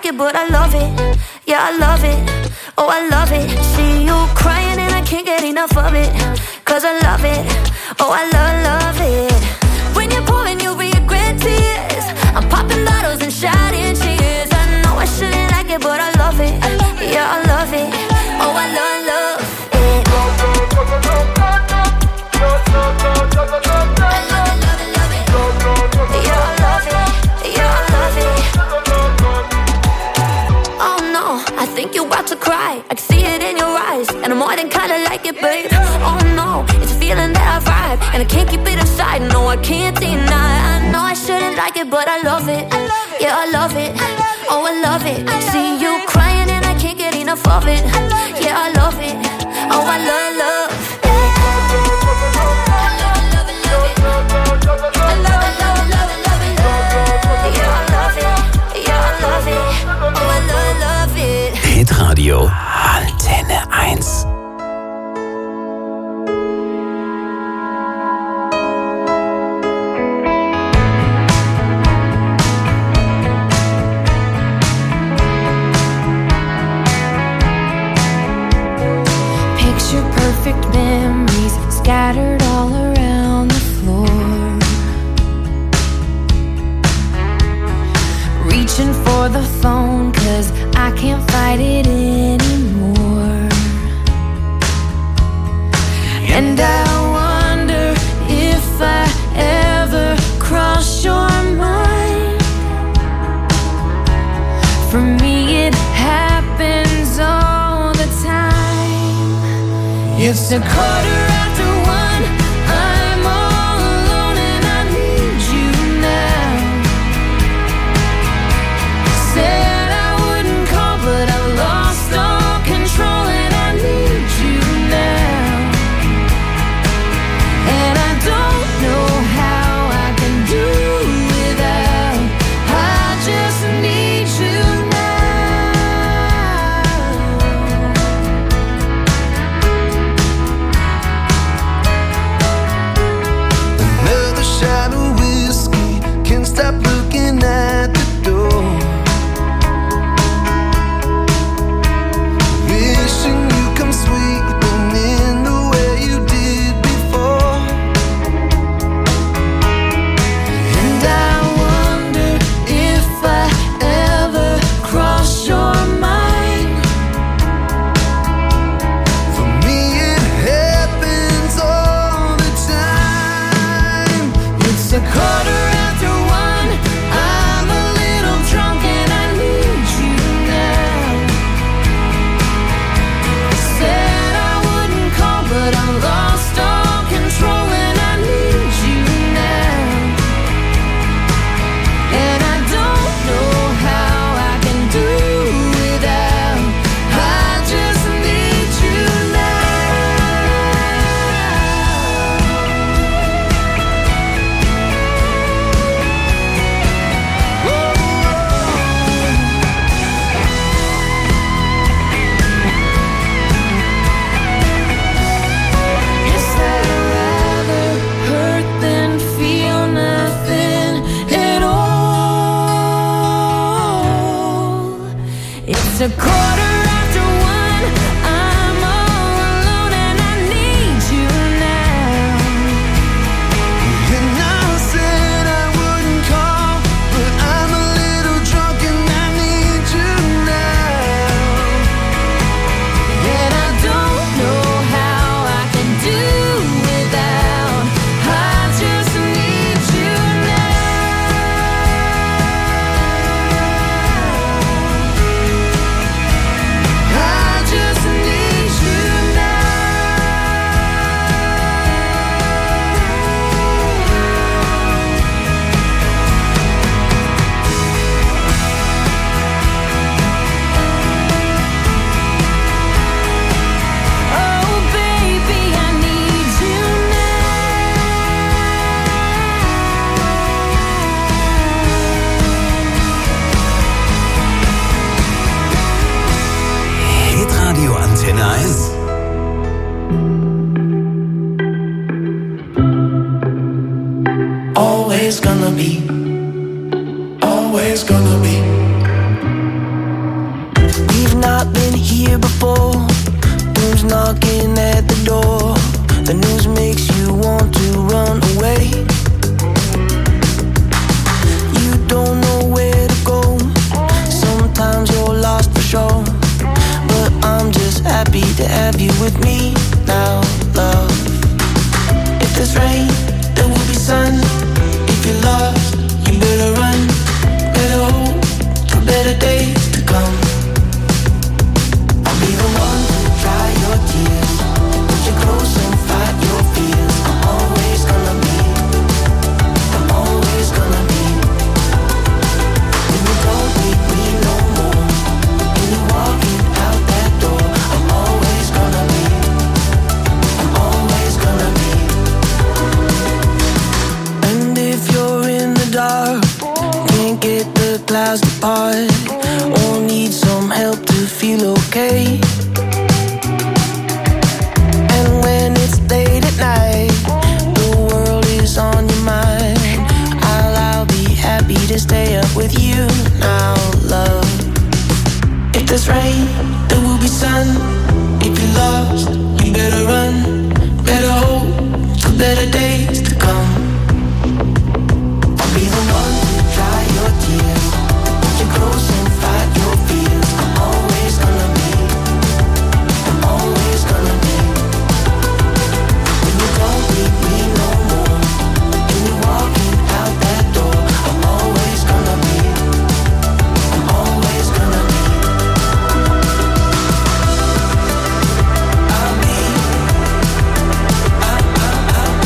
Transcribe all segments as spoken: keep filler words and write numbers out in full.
it, but I love it. Yeah, I love it. Oh, I love it. See you crying and I can't get enough of it. Cause I love it. Oh, I love, love it. When you're pouring, you regret tears. I'm popping bottles and shouting cheers. I know I shouldn't like it, but I love it. Yeah, I love it. Oh, I love, love it. I think you're about to cry, I can see it in your eyes. And I'm more than kinda like it, babe. Oh no, it's a feeling that I vibe, and I can't keep it inside, no I can't deny. I know I shouldn't like it, but I love it. Yeah, I love it, oh I love it. See you crying and I can't get enough of it. Yeah, I love it, oh I love, love it. Hitradio Antenne eins. Picture perfect memories scattered all around the floor. Reaching for the phone 'cause I can't fight it anymore. And I wonder if I ever cross your mind. For me it happens all the time. It's a quarter after one, I'm all alone and I need you now. Said I wouldn't call, but I lost all control and I need you now. And I don't know how I can do without. I just need you now. Another shot of whiskey, can't stop looking at the door. Wishing you come sweeping in the way you did before. And I wonder if I ever cross your mind. For me it happens all the time. It's a quarter after one, I'm a little drunk and I need you now. Said I wouldn't call, but I lost all control and I need you now. And I don't know how I can do without. I just need you Guess I'd rather hurt than feel nothing at all. It's a quarter after one, I'm all alone and I need you now. And I said I wouldn't call, but I'm a little drunk and I need you now. And I don't know how I can do without. I just need you now. I just need you now. Oh baby, I need you Hitradio Antenne eins. Always gonna be, always gonna be before. Doom's knocking at the door. The news makes you want to run away. You don't know where to go. Sometimes you're lost for sure. But I'm just happy to have you with me now, love. If there's rain, there will be sun. If you're lost, you better run. Better hope for better days to come. I'll be the one to dry your tears. Put you close and fight your fears. I'm always gonna be. I'm always gonna be. When you don't need me no more, when you're walking out that door, I'm always gonna be. I'm always gonna be. And if you're in the dark, can't get the clouds to part, or need some help to feel okay, and when it's late at night, the world is on your mind, I'll, I'll be happy to stay up with you now, love. If there's rain, there will be sun. If you're lost, you better run. Better hope for better days to come. I'll be the one to dry your tears. Put you close and fight your fears. I'm always gonna be. I'm always gonna be. When you don't need me no more, when you're walking out that door, I'm always gonna be. I'm always gonna be. I'll be. I- I- I-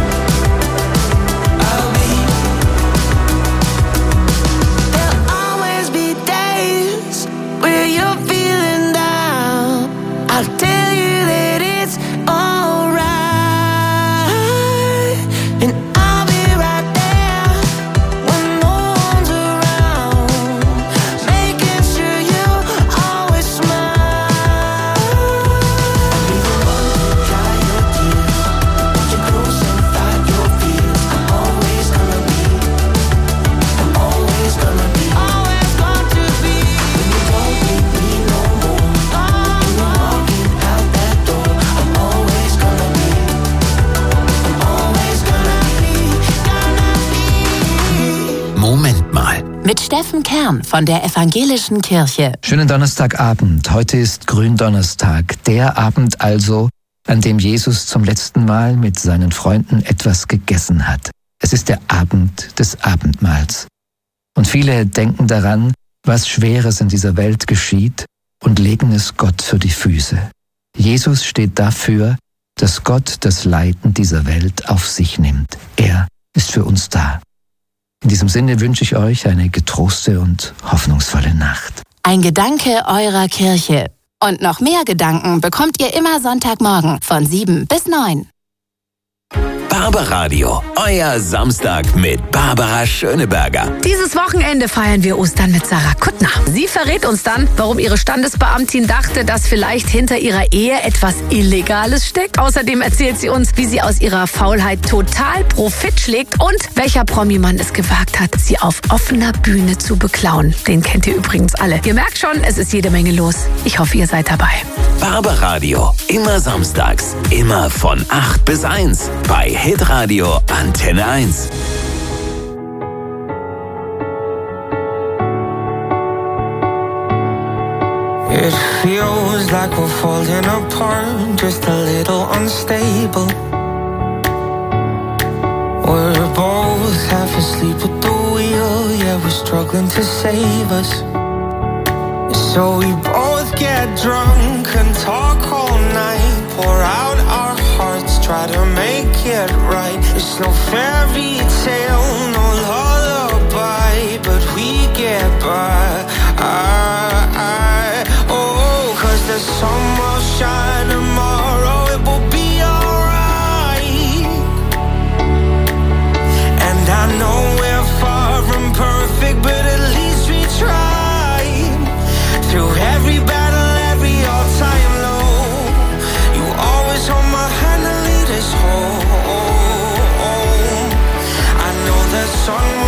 I- I'll be. There'll always be days where you're feeling down. I'll tell you that it's alright, and I'll be right there when no one's around, making sure you always smile. I'll be the one to dry your tears. Put you close and fight your fears. I'm always gonna be. I'm always gonna be. Always going to be. When you don't need me no more, when you're walking out that door, I'm always gonna be. I'm always gonna be. Gonna be. Moment mal. Mit Steffen Kern von der Evangelischen Kirche. Schönen Donnerstagabend. Heute ist Gründonnerstag. Der Abend also, an dem Jesus zum letzten Mal mit seinen Freunden etwas gegessen hat. Es ist der Abend des Abendmahls. Und viele denken daran, was Schweres in dieser Welt geschieht, und legen es Gott für die Füße. Jesus steht dafür, dass Gott das Leiden dieser Welt auf sich nimmt. Er ist für uns da. In diesem Sinne wünsche ich euch eine getroste und hoffnungsvolle Nacht. Ein Gedanke eurer Kirche. Und noch mehr Gedanken bekommt ihr immer Sonntagmorgen von sieben bis neun. Barbaradio, euer Samstag mit Barbara Schöneberger. Dieses Wochenende feiern wir Ostern mit Sarah Kuttner. Sie verrät uns dann, warum ihre Standesbeamtin dachte, dass vielleicht hinter ihrer Ehe etwas Illegales steckt. Außerdem erzählt sie uns, wie sie aus ihrer Faulheit total Profit schlägt und welcher Promi-Mann es gewagt hat, sie auf offener Bühne zu beklauen. Den kennt ihr übrigens alle. Ihr merkt schon, es ist jede Menge los. Ich hoffe, ihr seid dabei. Barbaradio, immer samstags, immer von acht bis eins bei Hitradio Antenne eins. It feels like we're falling apart, just a little unstable. We're both half asleep at the wheel, yeah, we're struggling to save us. So we both get drunk and talk all night, pour out our hearts, try to make it right. It's no fairy tale, no lullaby, but we get by. I, I, oh, cause the sun will shine tomorrow, it will be alright. And I know we're far from perfect, but at least we tried. Through every battle, every all-time low, you always hold my hand and lead us home. I know the sun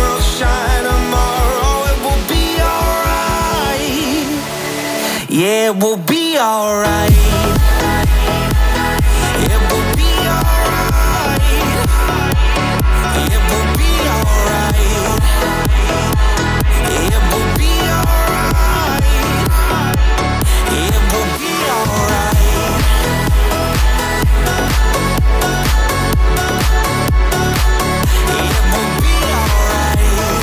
Yeah, we'll be alright. Yeah, we'll be alright. Yeah, we'll be alright. Yeah, we'll be alright. Yeah, we'll be alright. Yeah, we'll be alright.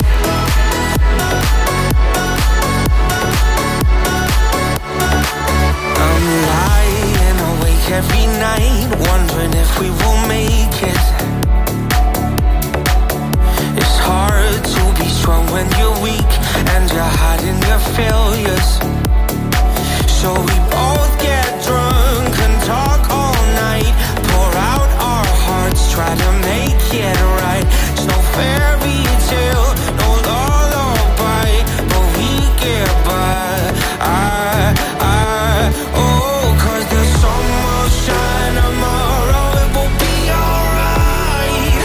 I'm lying awake every night, wondering if we will make it. It's hard to be strong when you're weak and you're hiding your failures. So we both get drunk and talk all night, pour out our hearts, try to make it right. It's no fairy tale, no lullaby, but we get by. I, I, oh, 'cause the sun will shine tomorrow, it will be alright.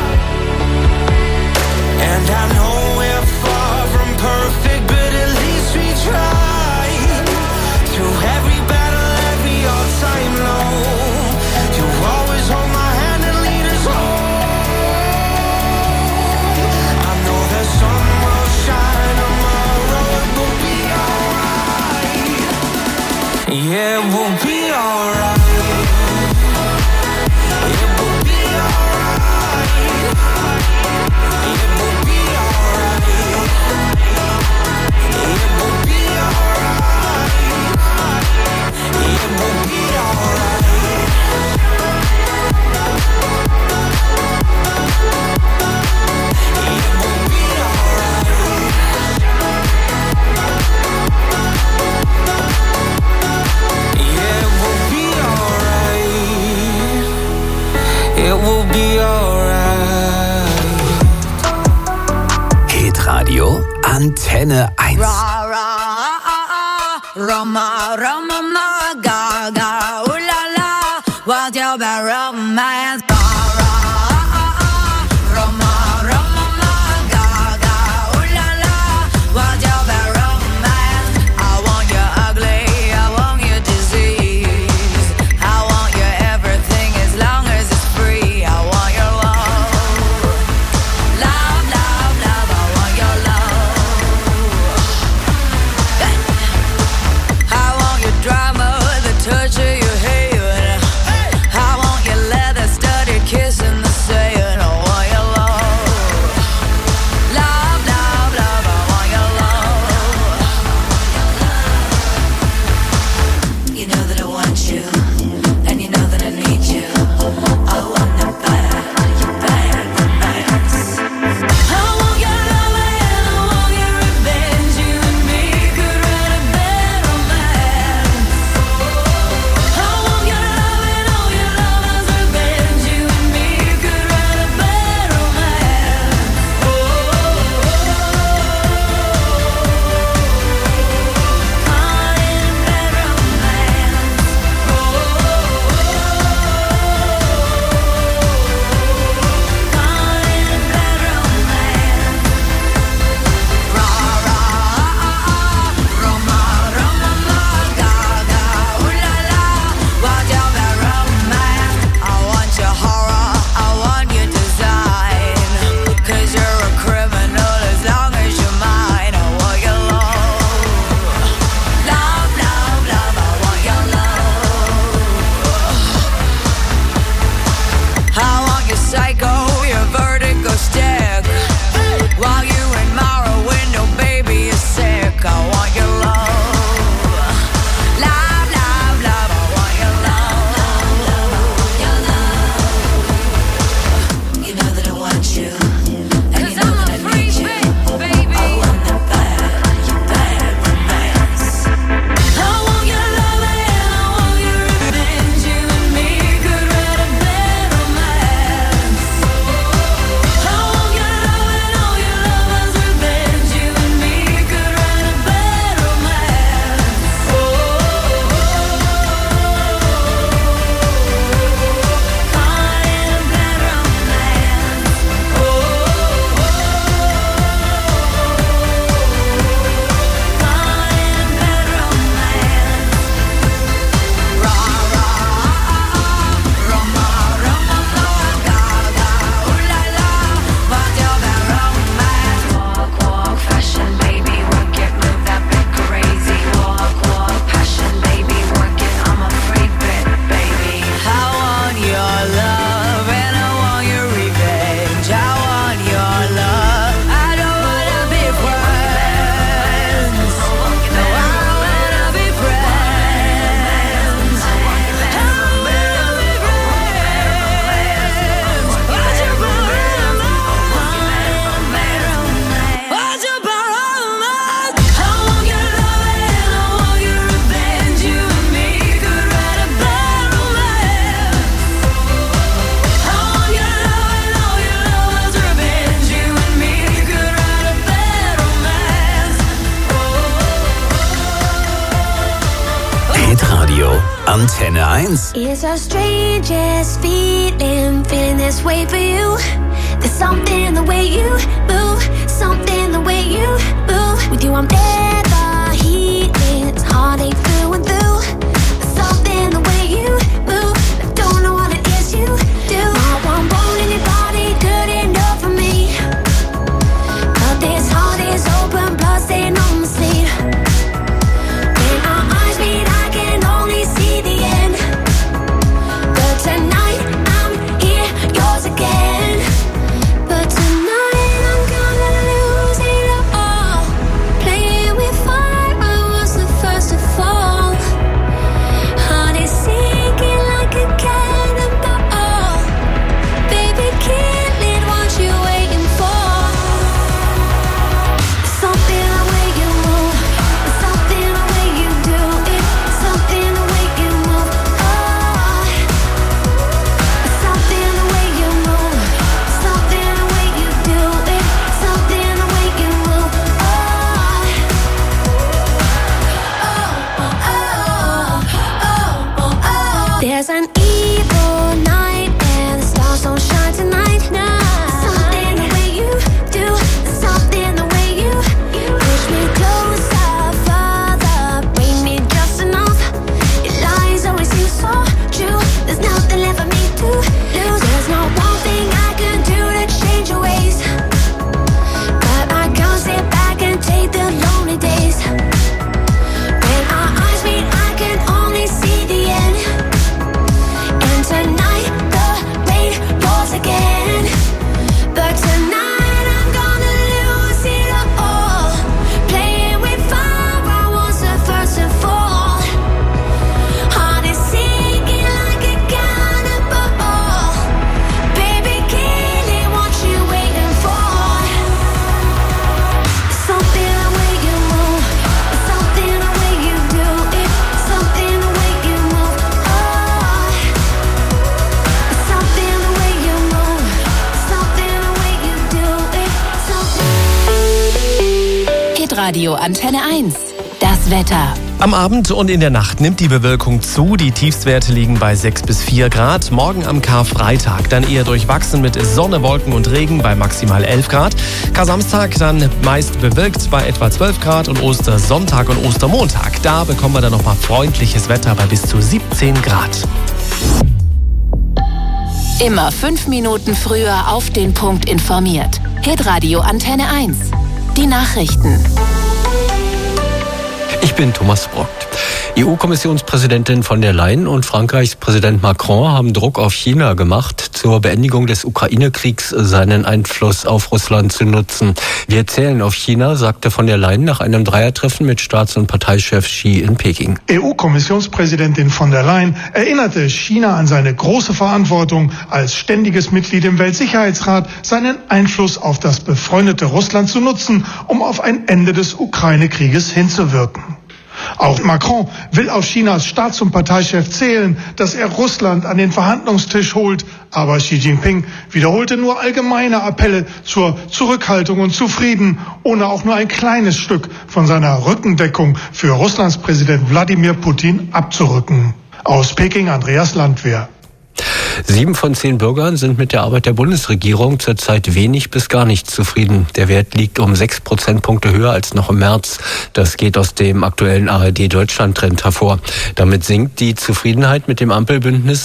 And I know we're far from perfect, but at least we try. Through every battle, every all-time low, you always hold my hand and lead us home. I know the sun will shine tomorrow, it will be alright. Yeah, we'll be alright. It will be alright. It will be alright. It will be alright. It will be alright. It will be alright. Yeah, it will be alright. It will be alright. Hitradio Antenne eins. Ra ra ah ah ah, Roma Roma ma ga ga, ooh la la, what's your bad romance? Ra ra ah ah ah, Roma Roma ma ga ga, ooh la la, what's your bad romance? I want you ugly, I want you disease, I want you everything as long as it's free. I want your love, love, love, love. I want your love. I want your drama, Antenne eins. It's the strangest feeling, feeling this way for you. There's something the way you move, something the way you move. With you I'm never healing, it's heartache through and through. There's something the way you move, I don't know what it is you do. Not one bone in your body good enough for me. But this heart is open, blood stain on my sleeve. When our eyes meet, I can only see the end. But tonight I'm here, yours again. But tonight I'm gonna lose it all. Playing with fire, I was the first to fall. Heart is sinking like a cannonball. Baby, kill it, what you waiting for? Something the way you move, something the way you do it, something the way you move. Oh, something the way you move, something the way you do it, something the way you move. Oh, oh, oh, oh, oh, oh. There's an evil night and the stars don't shine tonight. Something the way you do, something the way you push me closer, further, bring me just enough. Your lies always seem so true. There's nothing left for me to lose. There's not one thing I can do to change your ways, but I can't sit back and take the lonely days. When our eyes meet, I can only see the end. And tonight the rain pours again. But tonight I'm gonna lose it all. Playing with fire, I was the first to fall. Heart is sinking like a cannonball. Baby, kill it, what you waiting for? Something the way you move, something the way you do it, something the way you move. Oh, something the way you move, something the way you do it, something. Hitradio Antenne eins. Das Wetter. Am Abend und in der Nacht nimmt die Bewölkung zu. Die Tiefstwerte liegen bei sechs bis vier Grad. Morgen am Karfreitag dann eher durchwachsen mit Sonne, Wolken und Regen bei maximal elf Grad. Kar-Samstag dann meist bewölkt bei etwa zwölf Grad und Ostersonntag und Ostermontag. Da bekommen wir dann nochmal freundliches Wetter bei bis zu siebzehn Grad. Immer fünf Minuten früher auf den Punkt informiert. Hitradio Antenne eins. Die Nachrichten. Ich bin Thomas Brockt. E U-Kommissionspräsidentin von der Leyen und Frankreichs Präsident Macron haben Druck auf China gemacht, zur Beendigung des Ukraine-Kriegs seinen Einfluss auf Russland zu nutzen. Wir zählen auf China, sagte von der Leyen nach einem Dreiertreffen mit Staats- und Parteichef Xi in Peking. E U-Kommissionspräsidentin von der Leyen erinnerte China an seine große Verantwortung, als ständiges Mitglied im Weltsicherheitsrat seinen Einfluss auf das befreundete Russland zu nutzen, um auf ein Ende des Ukraine-Krieges hinzuwirken. Auch Macron will auf Chinas Staats- und Parteichef zählen, dass er Russland an den Verhandlungstisch holt. Aber Xi Jinping wiederholte nur allgemeine Appelle zur Zurückhaltung und zu Frieden, ohne auch nur ein kleines Stück von seiner Rückendeckung für Russlands Präsident Wladimir Putin abzurücken. Aus Peking, Andreas Landwehr. Sieben von zehn Bürgern sind mit der Arbeit der Bundesregierung zurzeit wenig bis gar nicht zufrieden. Der Wert liegt um sechs Prozentpunkte höher als noch im März. Das geht aus dem aktuellen A R D-Deutschland-Trend hervor. Damit sinkt die Zufriedenheit mit dem Ampelbündnis